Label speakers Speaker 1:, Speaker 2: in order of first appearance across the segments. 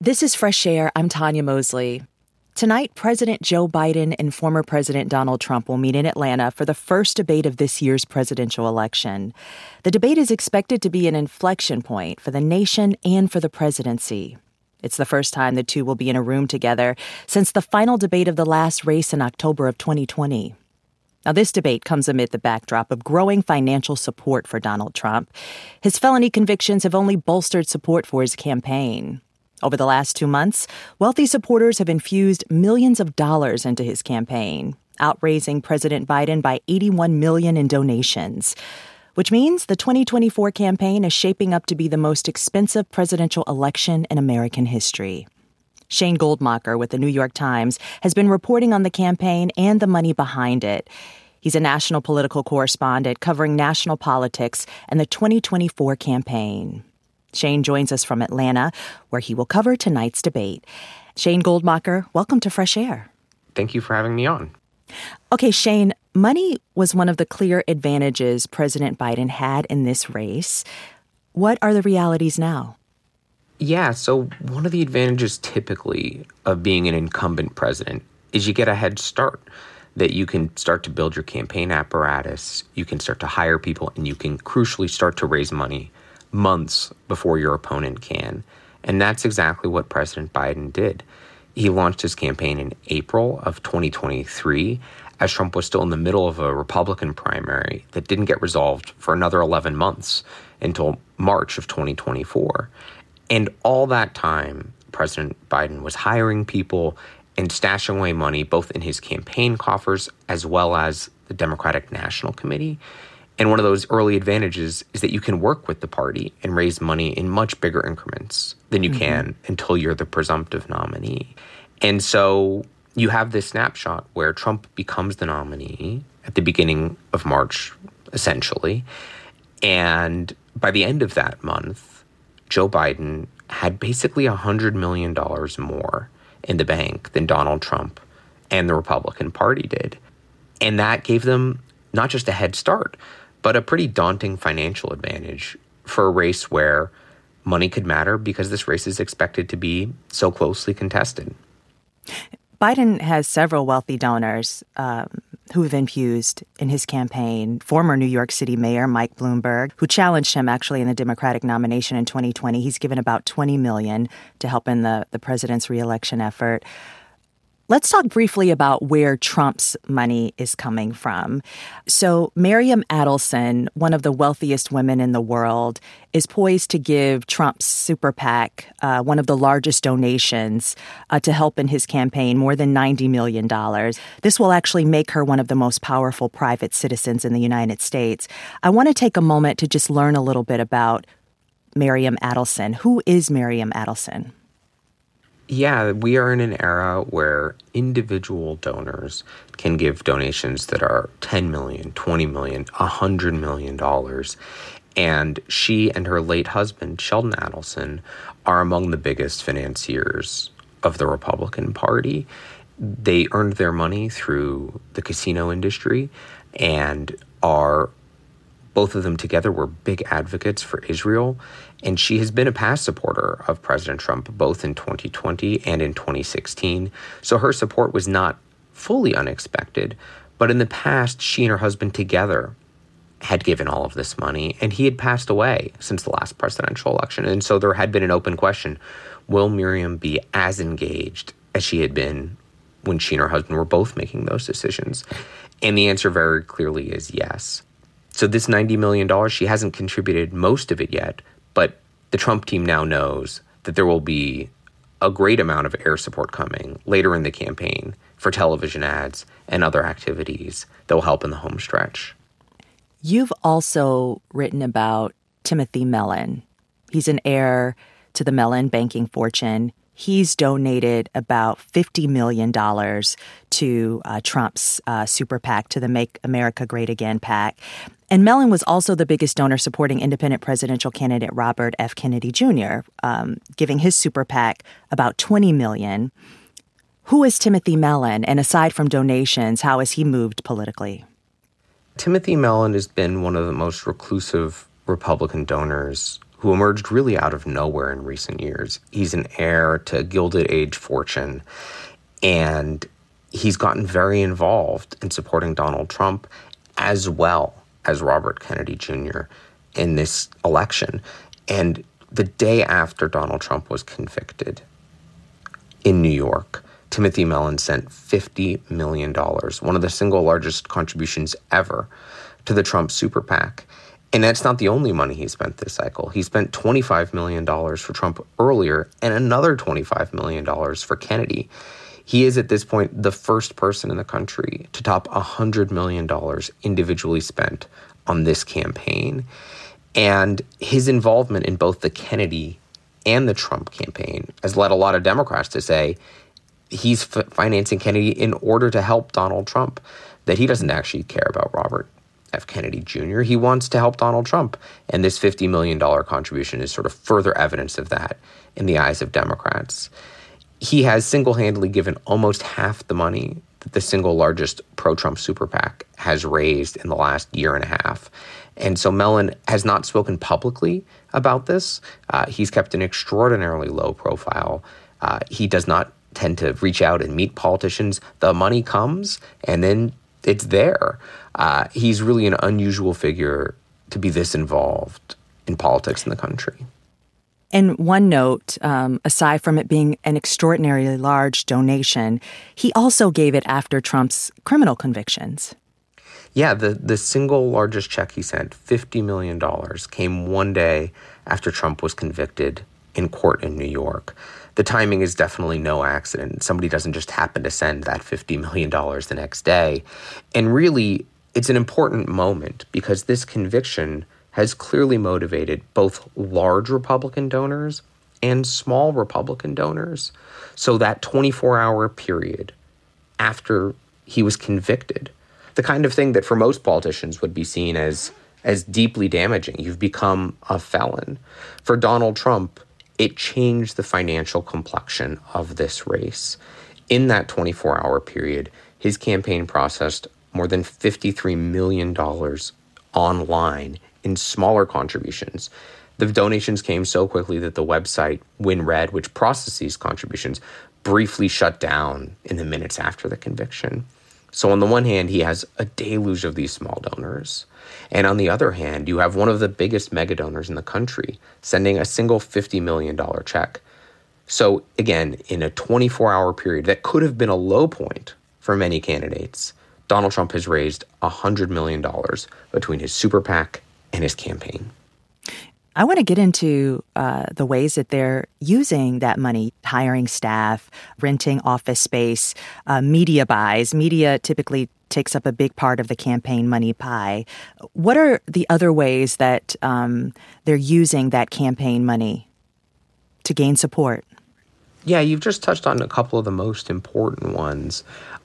Speaker 1: This is Fresh Air. I'm Tanya Mosley. Tonight, President Joe Biden and former President Donald Trump will meet in Atlanta for the first debate of this year's presidential election. The debate is expected to be an inflection point for the nation and for the presidency. It's the first time the two will be in a room together since the final debate of the last race in October of 2020. Now, this debate comes amid the backdrop of growing financial support for Donald Trump. His felony convictions have only bolstered support for his campaign. Over the last 2 months, wealthy supporters have infused millions of dollars into his campaign, outraising President Biden by $81 million in donations, which means the 2024 campaign is shaping up to be the most expensive presidential election in American history. Shane Goldmacher with the New York Times has been reporting on the campaign and the money behind it. He's a national political correspondent covering national politics and the 2024 campaign. Shane joins us from Atlanta, where he will cover tonight's debate. Shane Goldmacher, welcome to Fresh Air.
Speaker 2: Thank you for having me on.
Speaker 1: Okay, Shane, money was one of the clear advantages President Biden had in this race. What are the realities now?
Speaker 2: Yeah, so one of the advantages typically of being an incumbent president is you get a head start, that you can start to build your campaign apparatus, you can start to hire people, and you can crucially start to raise money months before your opponent can. And that's exactly what President Biden did. He launched his campaign in April of 2023 as Trump was still in the middle of a Republican primary that didn't get resolved for another 11 months until March of 2024. And all that time, President Biden was hiring people and stashing away money both in his campaign coffers as well as the Democratic National Committee. And one of those early advantages is that you can work with the party and raise money in much bigger increments than you can until you're the presumptive nominee. And so you have this snapshot where Trump becomes the nominee at the beginning of March, essentially. And by the end of that month, Joe Biden had basically $100 million more in the bank than Donald Trump and the Republican Party did. And that gave them not just a head start, but a pretty daunting financial advantage for a race where money could matter because this race is expected to be so closely contested.
Speaker 1: Biden has several wealthy donors who have infused in his campaign. Former New York City Mayor Mike Bloomberg, who challenged him actually in the Democratic nomination in 2020, he's given about $20 million to help in the president's reelection effort. Let's talk briefly about where Trump's money is coming from. So Miriam Adelson, one of the wealthiest women in the world, is poised to give Trump's super PAC one of the largest donations to help in his campaign, more than $90 million. This will actually make her one of the most powerful private citizens in the United States. I want to take a moment to just learn a little bit about Miriam Adelson. Who is Miriam Adelson?
Speaker 2: Yeah, we are in an era where individual donors can give donations that are $10 million, $20 million, $100 million. And she and her late husband, Sheldon Adelson, are among the biggest financiers of the Republican Party. They earned their money through the casino industry and both of them together were big advocates for Israel. And she has been a past supporter of President Trump, both in 2020 and in 2016. So her support was not fully unexpected. But in the past, she and her husband together had given all of this money, and he had passed away since the last presidential election. And so there had been an open question, will Miriam be as engaged as she had been when she and her husband were both making those decisions? And the answer very clearly is yes. So this $90 million, she hasn't contributed most of it yet, but the Trump team now knows that there will be a great amount of air support coming later in the campaign for television ads and other activities that will help in the home stretch.
Speaker 1: You've also written about Timothy Mellon. He's an heir to the Mellon banking fortune. He's donated about $50 million to Trump's super PAC, to the Make America Great Again PAC. And Mellon was also the biggest donor supporting independent presidential candidate Robert F. Kennedy Jr., giving his super PAC about $20 million. Who is Timothy Mellon? And aside from donations, how has he moved politically?
Speaker 2: Timothy Mellon has been one of the most reclusive Republican donors who emerged really out of nowhere in recent years. He's an heir to a Gilded Age fortune, and he's gotten very involved in supporting Donald Trump as well as Robert Kennedy Jr. in this election. And the day after Donald Trump was convicted in New York, Timothy Mellon sent $50 million, one of the single largest contributions ever, to the Trump super PAC. And that's not the only money he spent this cycle. He spent $25 million for Trump earlier and another $25 million for Kennedy. He is at this point the first person in the country to top $100 million individually spent on this campaign. And his involvement in both the Kennedy and the Trump campaign has led a lot of Democrats to say he's financing Kennedy in order to help Donald Trump, that he doesn't actually care about Robert F. Kennedy Jr. He wants to help Donald Trump. And this $50 million contribution is sort of further evidence of that in the eyes of Democrats. He has single-handedly given almost half the money that the single largest pro-Trump super PAC has raised in the last year and a half. And so Mellon has not spoken publicly about this. He's kept an extraordinarily low profile. He does not tend to reach out and meet politicians. The money comes, and then it's there. He's really an unusual figure to be this involved in politics in the country.
Speaker 1: And one note, aside from it being an extraordinarily large donation, he also gave it after Trump's criminal convictions.
Speaker 2: Yeah, the single largest check he sent, $50 million, came one day after Trump was convicted in court in New York. The timing is definitely no accident. Somebody doesn't just happen to send that $50 million the next day. And really, it's an important moment because this conviction has clearly motivated both large Republican donors and small Republican donors. So that 24-hour period after he was convicted, the kind of thing that for most politicians would be seen as deeply damaging. You've become a felon. For Donald Trump, it changed the financial complexion of this race. In that 24-hour period, his campaign processed more than $53 million online in smaller contributions. The donations came so quickly that the website WinRed, which processes these contributions, briefly shut down in the minutes after the conviction. So on the one hand, he has a deluge of these small donors. And on the other hand, you have one of the biggest mega donors in the country sending a single $50 million check. So again, in a 24-hour period that could have been a low point for many candidates, Donald Trump has raised $100 million between his super PAC and his campaign.
Speaker 1: I want to get into the ways that they're using that money, hiring staff, renting office space, media buys. Media typically takes up a big part of the campaign money pie. What are the other ways that they're using that campaign money to gain support?
Speaker 2: Yeah, you've just touched on a couple of the most important ones.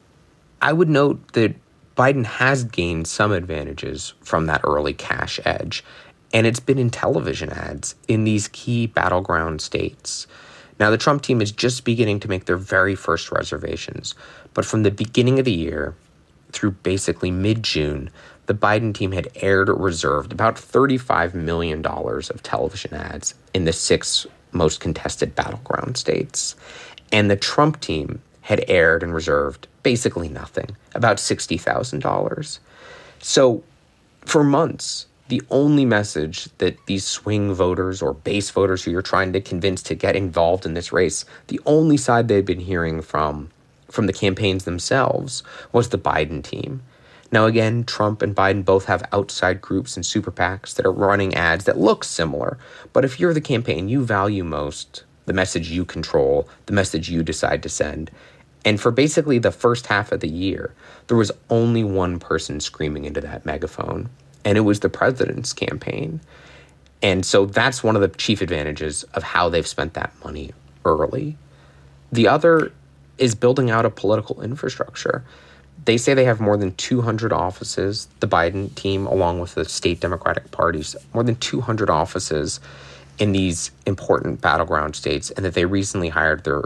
Speaker 2: I would note that Biden has gained some advantages from that early cash edge, and it's been in television ads in these key battleground states. Now, the Trump team is just beginning to make their very first reservations, but from the beginning of the year through basically mid-June, the Biden team had aired or reserved about $35 million of television ads in the 6 most contested battleground states. And the Trump team had aired and reserved basically nothing, about $60,000. So for months, the only message that these swing voters or base voters who you're trying to convince to get involved in this race, the only side they've been hearing from the campaigns themselves was the Biden team. Now, again, Trump and Biden both have outside groups and super PACs that are running ads that look similar. But if you're the campaign, you value most the message you control, the message you decide to send. And for basically the first half of the year, there was only one person screaming into that megaphone, and it was the president's campaign. And so that's one of the chief advantages of how they've spent that money early. The other is building out a political infrastructure. They say they have more than 200 offices, the Biden team, along with the state Democratic parties, more than 200 offices in these important battleground states, and that they recently hired their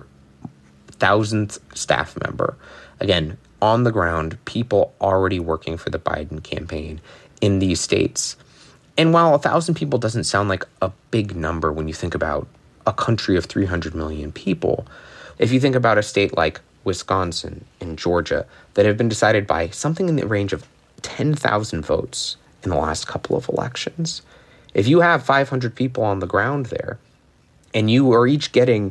Speaker 2: 1,000th staff member. Again, on the ground, people already working for the Biden campaign in these states. And while 1,000 people doesn't sound like a big number when you think about a country of 300 million people, if you think about a state like Wisconsin and Georgia that have been decided by something in the range of 10,000 votes in the last couple of elections, if you have 500 people on the ground there and you are each getting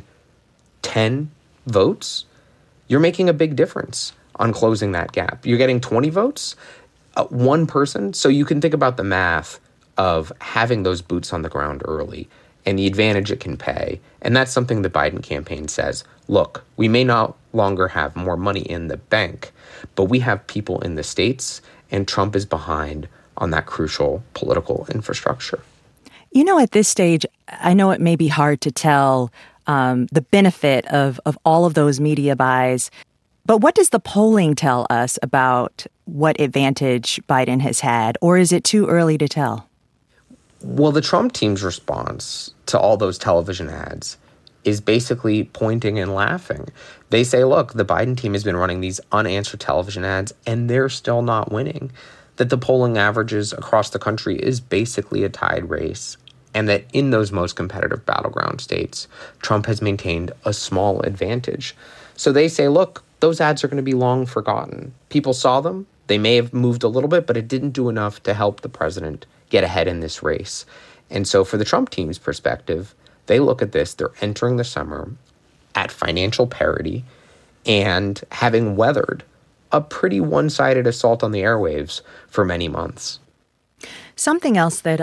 Speaker 2: 10 votes, you're making a big difference on closing that gap. You're getting 20 votes, one person. So you can think about the math of having those boots on the ground early and the advantage it can pay. And that's something the Biden campaign says, look, we may no longer have more money in the bank, but we have people in the states, and Trump is behind on that crucial political infrastructure.
Speaker 1: You know, at this stage, I know it may be hard to tell the benefit of all of those media buys, but what does the polling tell us about what advantage Biden has had, or is it too early to tell?
Speaker 2: Well, the Trump team's response to all those television ads is basically pointing and laughing. They say, look, the Biden team has been running these unanswered television ads, and they're still not winning. That the polling averages across the country is basically a tied race, and that in those most competitive battleground states, Trump has maintained a small advantage. So they say, look, those ads are going to be long forgotten. People saw them. They may have moved a little bit, but it didn't do enough to help the president get ahead in this race. And so for the Trump team's perspective, they look at this, they're entering the summer at financial parity and having weathered a pretty one-sided assault on the airwaves for many months.
Speaker 1: Something else that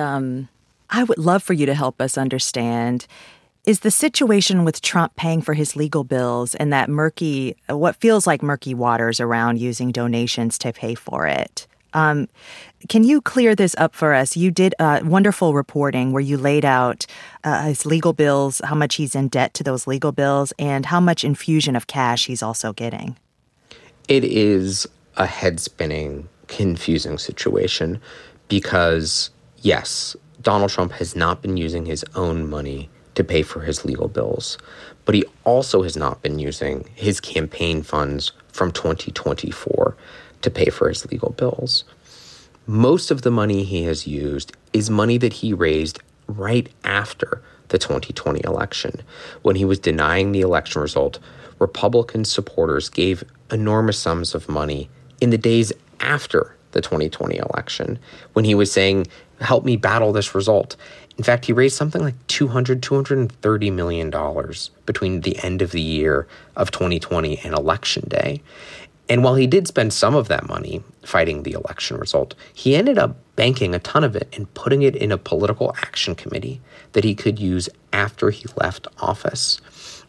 Speaker 1: I would love for you to help us understand is the situation with Trump paying for his legal bills and that murky, what feels like murky waters around using donations to pay for it. Can you clear this up for us? You did wonderful reporting where you laid out his legal bills, how much he's in debt to those legal bills, and how much infusion of cash he's also getting.
Speaker 2: It is a head-spinning, confusing situation because, yes, Donald Trump has not been using his own money to pay for his legal bills, but he also has not been using his campaign funds from 2024 to pay for his legal bills. Most of the money he has used is money that he raised right after the 2020 election. When he was denying the election result, Republican supporters gave enormous sums of money in the days after the 2020 election, when he was saying, help me battle this result. In fact, he raised something like $230 million between the end of the year of 2020 and Election Day. And while he did spend some of that money fighting the election result, he ended up banking a ton of it and putting it in a political action committee that he could use after he left office.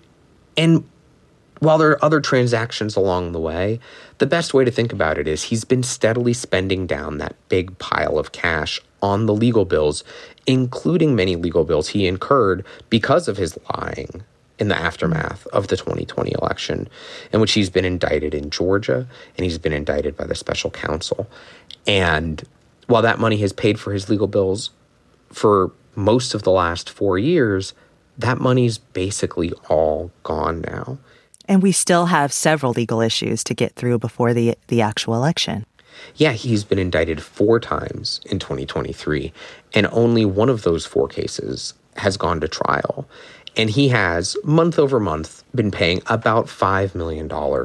Speaker 2: And while there are other transactions along the way, the best way to think about it is he's been steadily spending down that big pile of cash on the legal bills, including many legal bills he incurred because of his lying in the aftermath of the 2020 election, in which he's been indicted in Georgia and he's been indicted by the special counsel. And while that money has paid for his legal bills for most of the last 4 years, that money's basically all gone now.
Speaker 1: And we still have several legal issues to get through before the actual election.
Speaker 2: Yeah, he's been indicted 4 times in 2023, and only one of those 4 cases has gone to trial. And he has, month over month, been paying about $5 million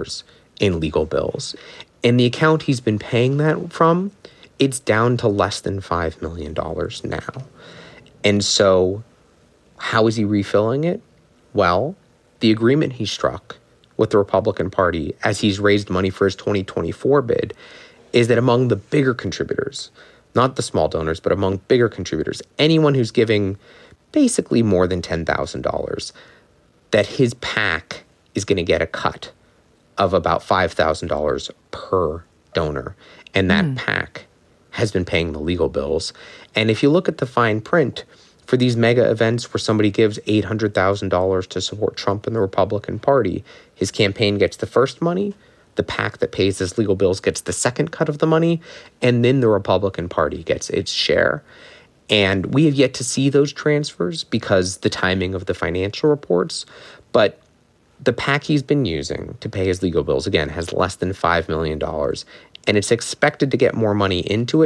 Speaker 2: in legal bills. And the account he's been paying that from, it's down to less than $5 million now. And so how is he refilling it? Well, the agreement he struck with the Republican Party as he's raised money for his 2024 bid is that among the bigger contributors, not the small donors, but among bigger contributors, anyone who's giving basically more than $10,000, that his PAC is going to get a cut of about $5,000 per donor. And that PAC has been paying the legal bills. And if you look at the fine print for these mega events where somebody gives $800,000 to support Trump and the Republican Party, his campaign gets the first money, the PAC that pays his legal bills gets the second cut of the money, and then the Republican Party gets its share. And we have yet to see those transfers because the timing of the financial reports. But the PAC he's been using to pay his legal bills, again, has less than $5 million. And it's expected to get more money into it,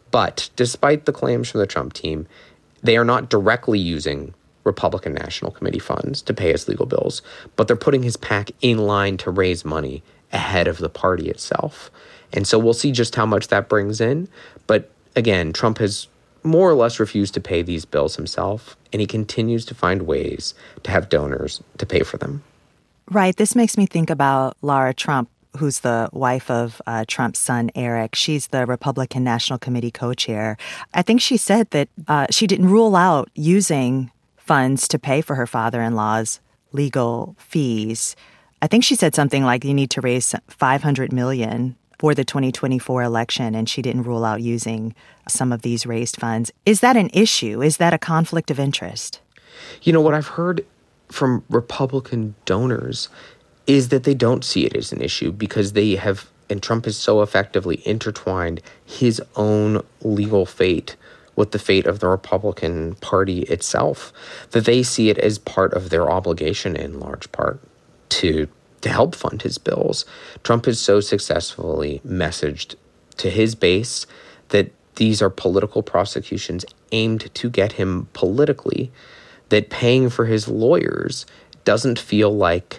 Speaker 2: But despite the claims from the Trump team, they are not directly using Republican National Committee funds to pay his legal bills, but they're putting his PAC in line to raise money ahead of the party itself. And so we'll see just how much that brings in. But again, Trump has more or less refused to pay these bills himself, and he continues to find ways to have donors to pay for them.
Speaker 1: Right. This makes me think about Lara Trump, who's the wife of Trump's son, Eric. She's the Republican National Committee co-chair. I think she said that she didn't rule out using funds to pay for her father-in-law's legal fees. I think she said something like you need to raise $500 million for the 2024 election, and she didn't rule out using some of these raised funds. Is that an issue? Is that a conflict of interest?
Speaker 2: You know, what I've heard from Republican donors is that they don't see it as an issue because they have, and Trump has so effectively intertwined his own legal fate with the fate of the Republican Party itself, that they see it as part of their obligation in large part to help fund his bills. Trump has so successfully messaged to his base that these are political prosecutions aimed to get him politically, that paying for his lawyers doesn't feel like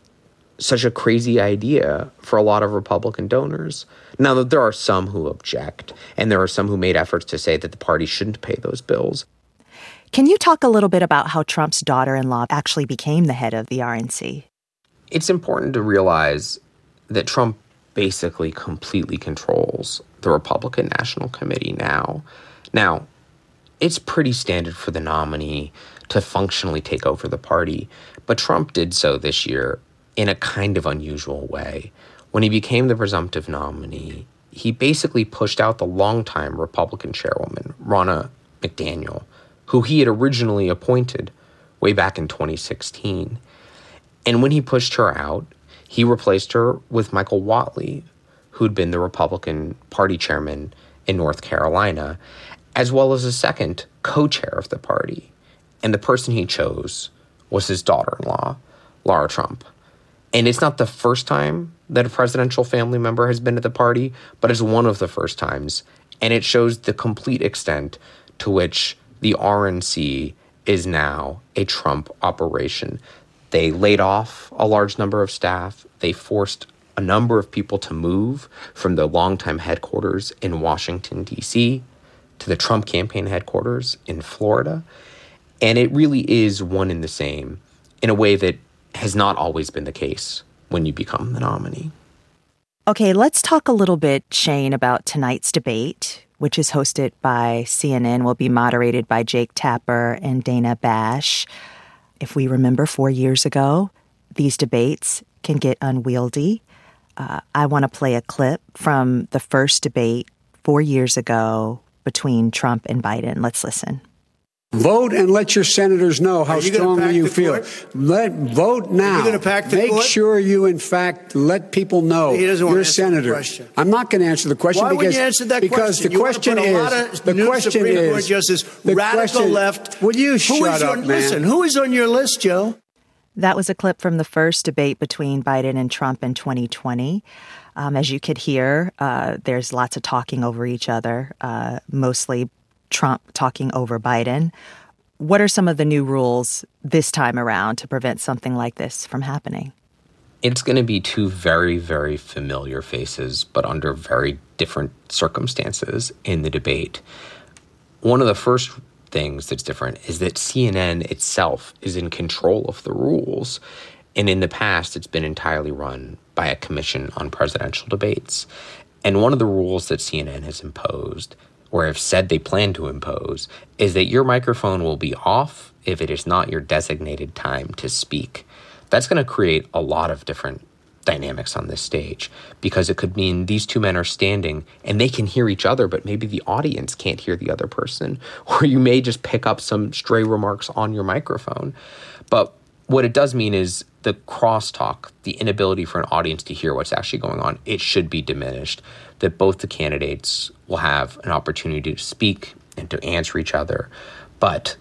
Speaker 2: such a crazy idea for a lot of Republican donors. Now, there are some who object, and there are some who made efforts to say that the party shouldn't pay those bills.
Speaker 1: Can you talk a little bit about how Trump's daughter-in-law actually became the head of the RNC?
Speaker 2: It's important to realize that Trump basically completely controls the Republican National Committee now. Now, it's pretty standard for the nominee to functionally take over the party, but Trump did so this year in a kind of unusual way. When he became the presumptive nominee, he basically pushed out the longtime Republican chairwoman, Ronna McDaniel, who he had originally appointed way back in 2016. And when he pushed her out, he replaced her with Michael Whatley, who'd been the Republican Party chairman in North Carolina, as well as a second co-chair of the party. And the person he chose was his daughter-in-law, Lara Trump. And it's not the first time that a presidential family member has been at the party, but it's one of the first times. And it shows the complete extent to which the RNC is now a Trump operation. They laid off a large number of staff. They forced a number of people to move from the longtime headquarters in Washington, D.C. to the Trump campaign headquarters in Florida. And it really is one and the same in a way that has not always been the case when you become the nominee.
Speaker 1: Okay, let's talk a little bit, Shane, about tonight's debate, which is hosted by CNN, will be moderated by Jake Tapper and Dana Bash. If we remember 4 years ago, these debates can get unwieldy. I want to play a clip from the first debate 4 years ago between Trump and Biden. Let's listen.
Speaker 3: Vote and let your senators know how strongly you feel. Vote now.
Speaker 4: Are you going to pack the court?
Speaker 3: Make sure you, in fact, let people know you're a senator. I'm not going to answer the question.
Speaker 4: Why wouldn't you answer that question?
Speaker 3: The question is, the question is,
Speaker 4: Justice, radical left.
Speaker 3: Will you shut up, man?
Speaker 4: Listen, who is on your list, Joe?
Speaker 1: That was a clip from the first debate between Biden and Trump in 2020. As you could hear, there's lots of talking over each other, mostly Trump talking over Biden. What are some of the new rules this time around to prevent something like this from happening?
Speaker 2: It's going to be two very, very familiar faces, but under very different circumstances in the debate. One of the first things that's different is that CNN itself is in control of the rules. And in the past, it's been entirely run by a commission on presidential debates. And one of the rules that CNN has imposed, or have said they plan to impose, is that your microphone will be off if it is not your designated time to speak. That's going to create a lot of different dynamics on this stage, because it could mean these two men are standing and they can hear each other, but maybe the audience can't hear the other person, or you may just pick up some stray remarks on your microphone. But what it does mean is the crosstalk, the inability for an audience to hear what's actually going on, it should be diminished, that both the candidates will have an opportunity to speak and to answer each other. But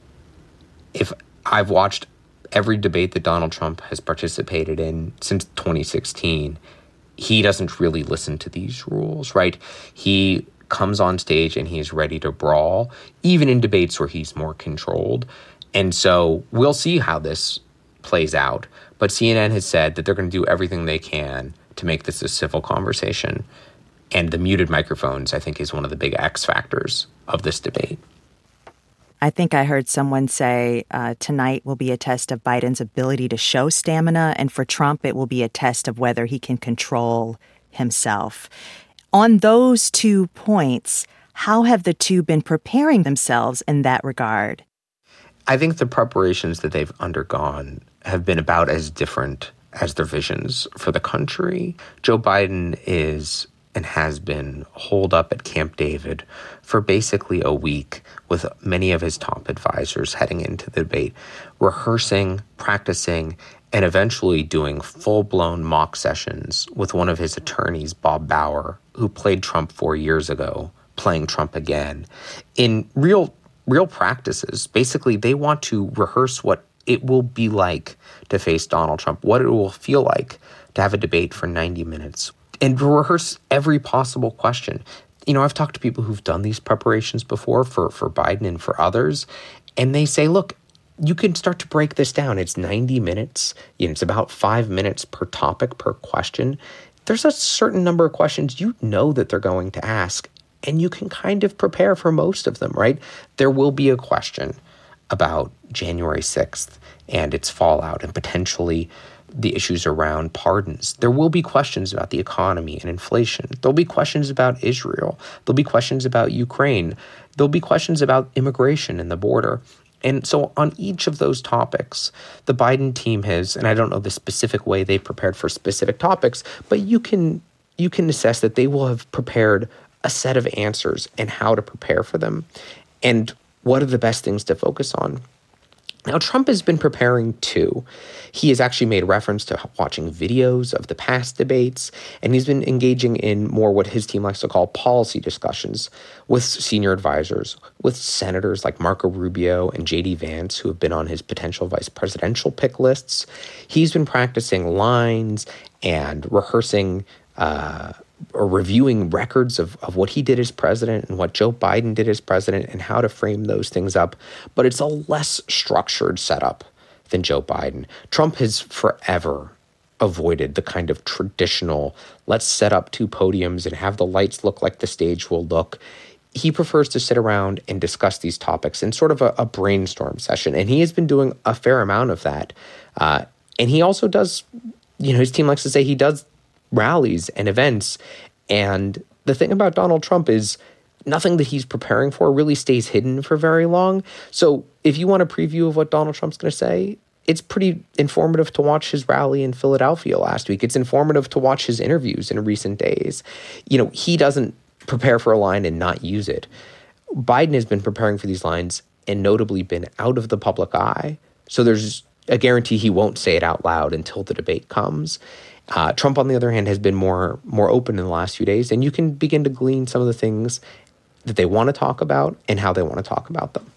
Speaker 2: if I've watched every debate that Donald Trump has participated in since 2016, he doesn't really listen to these rules, right? He comes on stage and he's ready to brawl, even in debates where he's more controlled. And so we'll see how this plays out. But CNN has said that they're going to do everything they can to make this a civil conversation. And the muted microphones, I think, is one of the big X factors of this debate.
Speaker 1: I think I heard someone say tonight will be a test of Biden's ability to show stamina, and for Trump, it will be a test of whether he can control himself. On those 2 points, how have the two been preparing themselves in that regard?
Speaker 2: I think the preparations that they've undergone have been about as different as their visions for the country. Joe Biden is and has been holed up at Camp David for basically a week with many of his top advisors heading into the debate, rehearsing, practicing, and eventually doing full-blown mock sessions with one of his attorneys, Bob Bauer, who played Trump 4 years ago, playing Trump again, in real practices. Basically, they want to rehearse what it will be like to face Donald Trump, what it will feel like to have a debate for 90 minutes, and to rehearse every possible question. You know, I've talked to people who've done these preparations before for Biden and for others, and they say, look, you can start to break this down. It's 90 minutes. You know, it's about 5 minutes per topic, per question. There's a certain number of questions you know that they're going to ask, and you can kind of prepare for most of them, right? There will be a question about January 6th and its fallout and potentially the issues around pardons. There will be questions about the economy and inflation. There'll be questions about Israel. There'll be questions about Ukraine. There'll be questions about immigration and the border. And so on each of those topics, the Biden team has, and I don't know the specific way they prepared for specific topics, but you can assess that they will have prepared a set of answers and how to prepare for them and what are the best things to focus on. Now, Trump has been preparing too. He has actually made reference to watching videos of the past debates, and he's been engaging in more what his team likes to call policy discussions with senior advisors, with senators like Marco Rubio and J.D. Vance, who have been on his potential vice presidential pick lists. He's been practicing lines and rehearsing or reviewing records of what he did as president and what Joe Biden did as president and how to frame those things up. But it's a less structured setup than Joe Biden. Trump has forever avoided the kind of traditional, let's set up two podiums and have the lights look like the stage will look. He prefers to sit around and discuss these topics in sort of a brainstorm session. And he has been doing a fair amount of that. And he also does, his team likes to say he does rallies and events. And the thing about Donald Trump is nothing that he's preparing for really stays hidden for very long. So if you want a preview of what Donald Trump's going to say, it's pretty informative to watch his rally in Philadelphia last week. It's informative to watch his interviews in recent days. He doesn't prepare for a line and not use it. Biden has been preparing for these lines and notably been out of the public eye. So there's a guarantee he won't say it out loud until the debate comes. Trump, on the other hand, has been more open in the last few days, and you can begin to glean some of the things that they want to talk about and how they want to talk about them.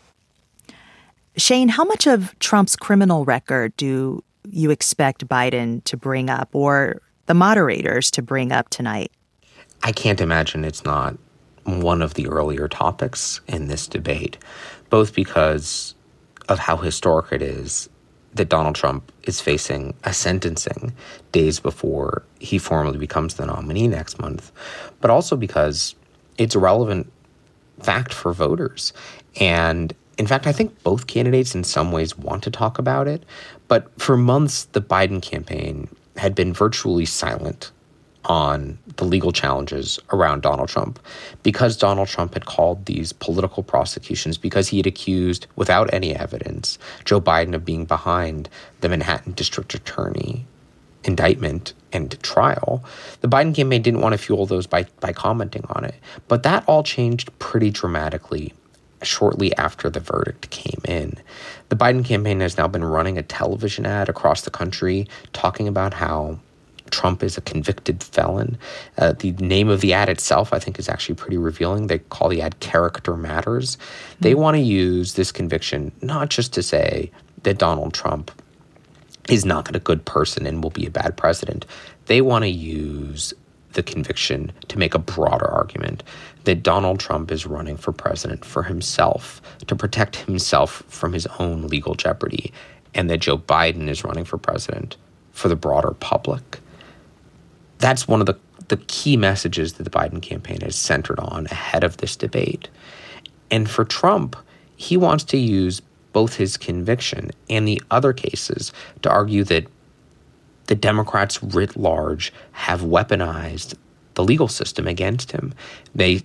Speaker 1: Shane, how much of Trump's criminal record do you expect Biden to bring up or the moderators to bring up tonight?
Speaker 2: I can't imagine it's not one of the earlier topics in this debate, both because of how historic it is that Donald Trump is facing a sentencing days before he formally becomes the nominee next month, but also because it's a relevant fact for voters. And in fact, I think both candidates in some ways want to talk about it, but for months, the Biden campaign had been virtually silent on the legal challenges around Donald Trump because Donald Trump had called these political prosecutions because he had accused, without any evidence, Joe Biden of being behind the Manhattan District Attorney indictment and trial. The Biden campaign didn't want to fuel those by commenting on it. But that all changed pretty dramatically shortly after the verdict came in. The Biden campaign has now been running a television ad across the country talking about how Trump is a convicted felon. The name of the ad itself, I think, is actually pretty revealing. They call the ad Character Matters. They want to use this conviction not just to say that Donald Trump is not a good person and will be a bad president. They want to use the conviction to make a broader argument that Donald Trump is running for president for himself, to protect himself from his own legal jeopardy, and that Joe Biden is running for president for the broader public. That's one of the key messages that the Biden campaign is centered on ahead of this debate. And for Trump, he wants to use both his conviction and the other cases to argue that the Democrats writ large have weaponized the legal system against him. The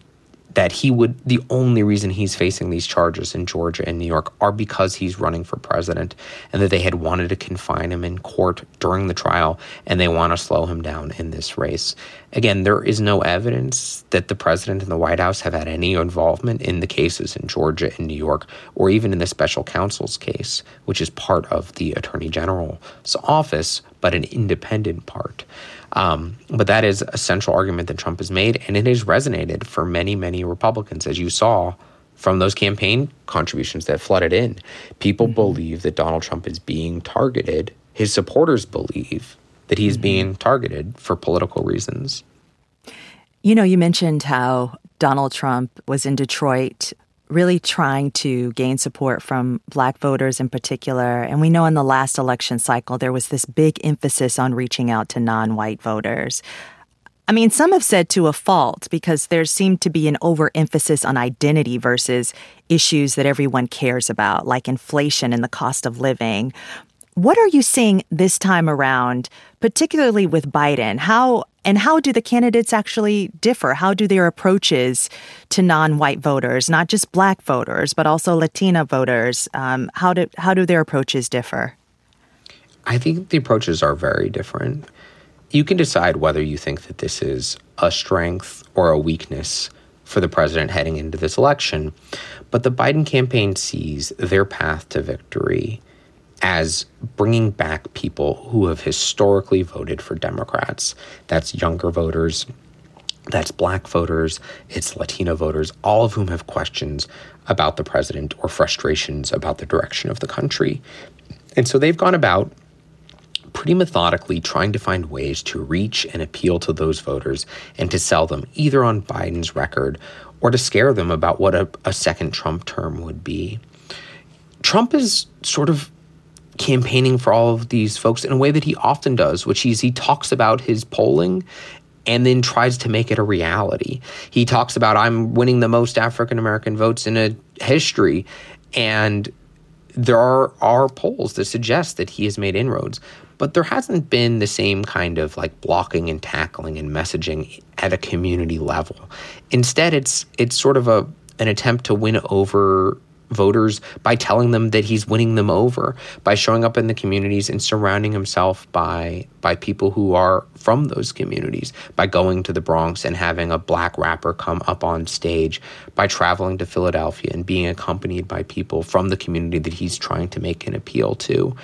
Speaker 2: only reason he's facing these charges in Georgia and New York are because he's running for president, and that they had wanted to confine him in court during the trial, and they want to slow him down in this race. Again, there is no evidence that the president and the White House have had any involvement in the cases in Georgia and New York, or even in the special counsel's case, which is part of the Attorney General's office, but an independent part. But that is a central argument that Trump has made, and it has resonated for many, many Republicans, as you saw from those campaign contributions that flooded in. People believe that Donald Trump is being targeted. His supporters believe that he's being targeted for political reasons.
Speaker 1: You know, you mentioned how Donald Trump was in Detroit really trying to gain support from Black voters in particular. And we know in the last election cycle, there was this big emphasis on reaching out to non-white voters. I mean, some have said to a fault, because there seemed to be an overemphasis on identity versus issues that everyone cares about, like inflation and the cost of living. What are you seeing this time around, particularly with Biden? How do the candidates actually differ? How do their approaches to non-white voters, not just Black voters, but also Latina voters, how do their approaches differ?
Speaker 2: I think the approaches are very different. You can decide whether you think that this is a strength or a weakness for the president heading into this election, but the Biden campaign sees their path to victory as bringing back people who have historically voted for Democrats. That's younger voters, that's Black voters, it's Latino voters, all of whom have questions about the president or frustrations about the direction of the country. And so they've gone about pretty methodically trying to find ways to reach and appeal to those voters and to sell them either on Biden's record or to scare them about what a second Trump term would be. Trump is sort of campaigning for all of these folks in a way that he often does, which is he talks about his polling and then tries to make it a reality. He talks about, I'm winning the most African-American votes in a history, and there are polls that suggest that he has made inroads, but there hasn't been the same kind of like blocking and tackling and messaging at a community level. Instead, it's sort of an attempt to win over voters by telling them that he's winning them over, by showing up in the communities and surrounding himself by people who are from those communities, by going to the Bronx and having a Black rapper come up on stage, by traveling to Philadelphia and being accompanied by people from the community that he's trying to make an appeal to.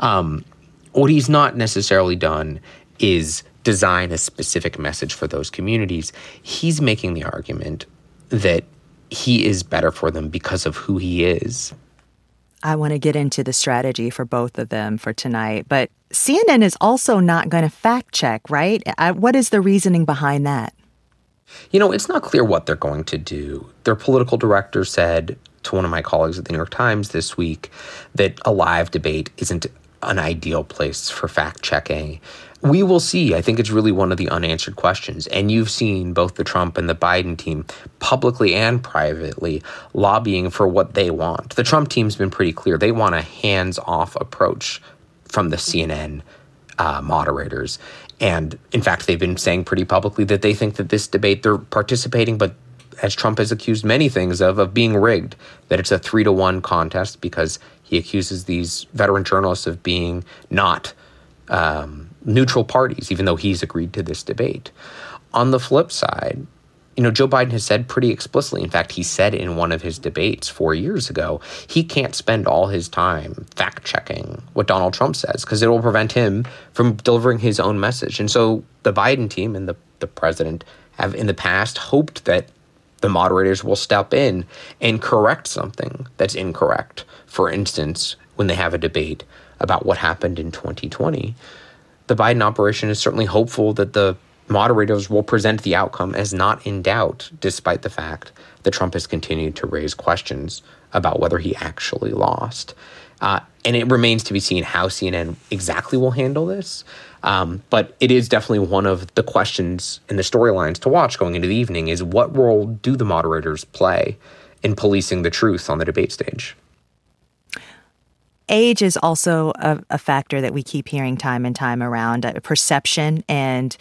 Speaker 2: What he's not necessarily done is design a specific message for those communities. He's making the argument that he is better for them because of who he is.
Speaker 1: I want to get into the strategy for both of them for tonight, but CNN is also not going to fact check, right? What is the reasoning behind that?
Speaker 2: You know, it's not clear what they're going to do. Their political director said to one of my colleagues at the New York Times this week that a live debate isn't an ideal place for fact checking. We will see. I think it's really one of the unanswered questions. And you've seen both the Trump and the Biden team publicly and privately lobbying for what they want. The Trump team's been pretty clear. They want a hands-off approach from the CNN moderators. And in fact, they've been saying pretty publicly that they think that this debate, they're participating, but as Trump has accused many things of being rigged, that it's a 3-1 contest because he accuses these veteran journalists of being not neutral parties, even though he's agreed to this debate. On the flip side, you know, Joe Biden has said pretty explicitly, in fact, he said in one of his debates 4 years ago, he can't spend all his time fact-checking what Donald Trump says because it will prevent him from delivering his own message. And so the Biden team and the president have in the past hoped that the moderators will step in and correct something that's incorrect. For instance, when they have a debate about what happened in 2020, the Biden operation is certainly hopeful that the moderators will present the outcome as not in doubt, despite the fact that Trump has continued to raise questions about whether he actually lost. And it remains to be seen how CNN exactly will handle this. But it is definitely one of the questions in the storylines to watch going into the evening is what role do the moderators play in policing the truth on the debate stage?
Speaker 1: Age is also a factor that we keep hearing time and time around. Perception and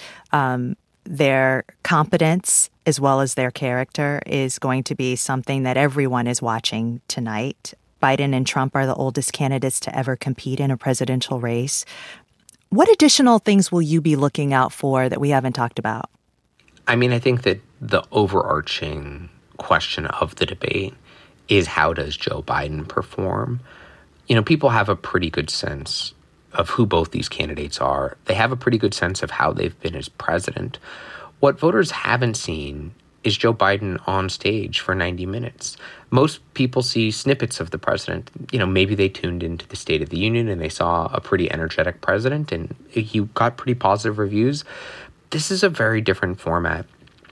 Speaker 1: their competence as well as their character is going to be something that everyone is watching tonight. Biden and Trump are the oldest candidates to ever compete in a presidential race. What additional things will you be looking out for that we haven't talked about?
Speaker 2: I mean, I think that the overarching question of the debate is how does Joe Biden perform? You know, people have a pretty good sense of who both these candidates are. They have a pretty good sense of how they've been as president. What voters haven't seen is Joe Biden on stage for 90 minutes. Most people see snippets of the president. You know, maybe they tuned into the State of the Union and they saw a pretty energetic president and he got pretty positive reviews. This is a very different format.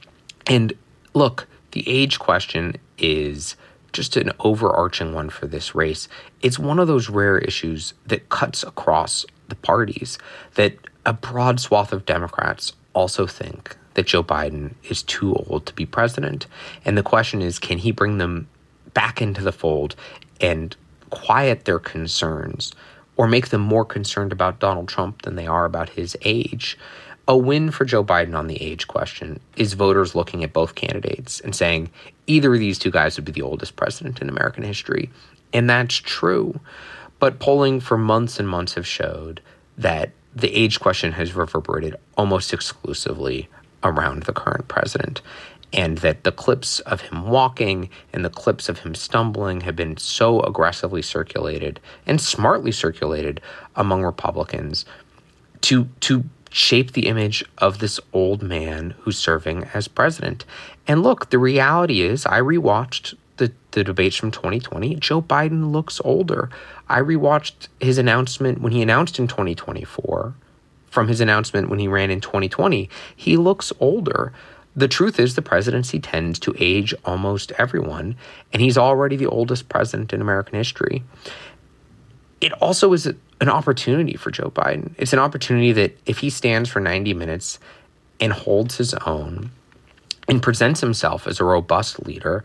Speaker 2: And look, the age question is just an overarching one for this race. It's one of those rare issues that cuts across the parties, that a broad swath of Democrats also think that Joe Biden is too old to be president. And the question is, can he bring them back into the fold and quiet their concerns or make them more concerned about Donald Trump than they are about his age? A win for Joe Biden on the age question is voters looking at both candidates and saying either of these two guys would be the oldest president in American history. And that's true. But polling for months and months have showed that the age question has reverberated almost exclusively around the current president, and that the clips of him walking and the clips of him stumbling have been so aggressively circulated and smartly circulated among Republicans to shape the image of this old man who's serving as president. And look, the reality is I rewatched the debates from 2020. Joe Biden looks older. I rewatched his announcement when he announced in 2024 from his announcement when he ran in 2020. He looks older. The truth is the presidency tends to age almost everyone, and he's already the oldest president in American history. It also is an opportunity for Joe Biden. It's an opportunity that if he stands for 90 minutes and holds his own and presents himself as a robust leader,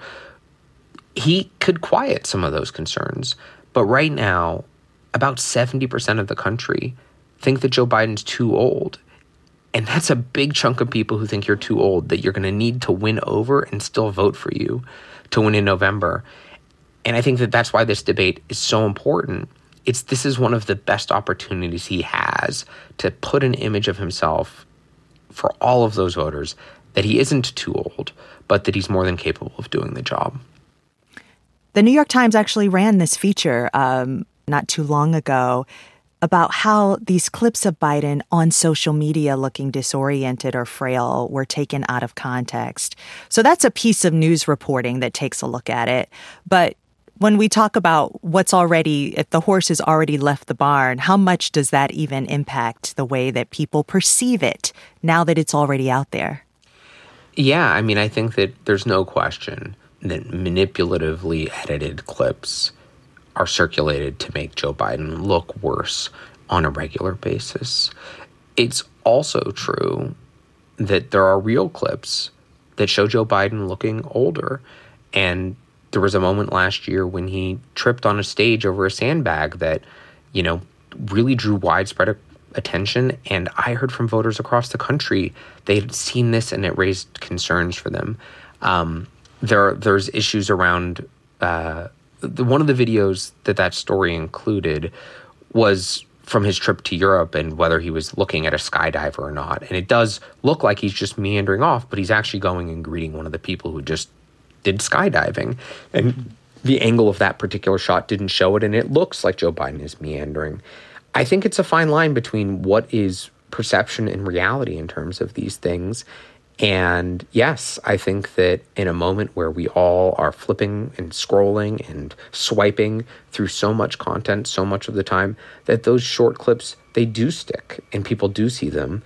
Speaker 2: he could quiet some of those concerns. But right now, about 70% of the country think that Joe Biden's too old. And that's a big chunk of people who think you're too old, that you're going to need to win over and still vote for you to win in November. And I think that that's why this debate is so important. This is one of the best opportunities he has to put an image of himself for all of those voters that he isn't too old, but that he's more than capable of doing the job.
Speaker 1: The New York Times actually ran this feature not too long ago about how these clips of Biden on social media looking disoriented or frail were taken out of context. So that's a piece of news reporting that takes a look at it. But when we talk about if the horse has already left the barn, how much does that even impact the way that people perceive it now that it's already out there?
Speaker 2: Yeah, I mean, I think that there's no question that manipulatively edited clips are circulated to make Joe Biden look worse on a regular basis. It's also true that there are real clips that show Joe Biden looking older. And there was a moment last year when he tripped on a stage over a sandbag that, really drew widespread attention. And I heard from voters across the country, they had seen this and it raised concerns for them. There's issues around one of the videos that story included was from his trip to Europe and whether he was looking at a skydiver or not. And it does look like he's just meandering off, but he's actually going and greeting one of the people who just did skydiving. And the angle of that particular shot didn't show it, and it looks like Joe Biden is meandering. I think it's a fine line between what is perception and reality in terms of these things. And yes, I think that in a moment where we all are flipping and scrolling and swiping through so much content so much of the time, that those short clips, they do stick and people do see them.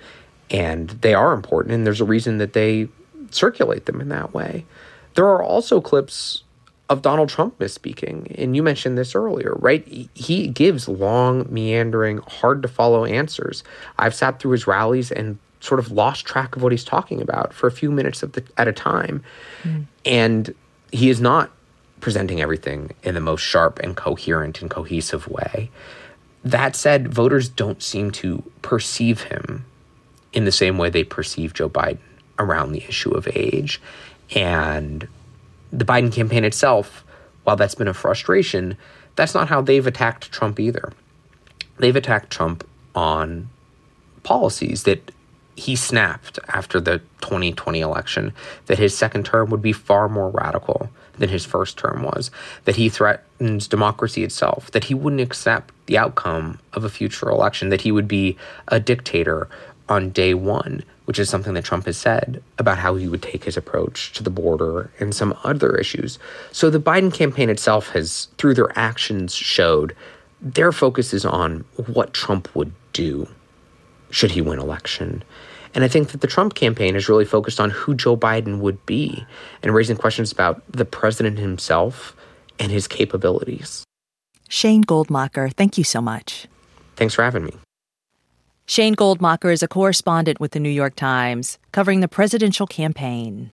Speaker 2: And they are important, and there's a reason that they circulate them in that way. There are also clips of Donald Trump misspeaking, and you mentioned this earlier, right? He gives long, meandering, hard-to-follow answers. I've sat through his rallies and sort of lost track of what he's talking about for a few minutes at a time. And he is not presenting everything in the most sharp and coherent and cohesive way. That said, voters don't seem to perceive him in the same way they perceive Joe Biden around the issue of age. And the Biden campaign itself, while that's been a frustration, that's not how they've attacked Trump either. They've attacked Trump on policies that he snapped after the 2020 election, that his second term would be far more radical than his first term was, that he threatens democracy itself, that he wouldn't accept the outcome of a future election, that he would be a dictator on day one, which is something that Trump has said about how he would take his approach to the border and some other issues. So the Biden campaign itself has, through their actions, showed their focus is on what Trump would do should he win election. And I think that the Trump campaign is really focused on who Joe Biden would be and raising questions about the president himself and his capabilities.
Speaker 1: Shane Goldmacher, thank you so much.
Speaker 2: Thanks for having me.
Speaker 1: Shane Goldmacher is a correspondent with the New York Times, covering the presidential campaign.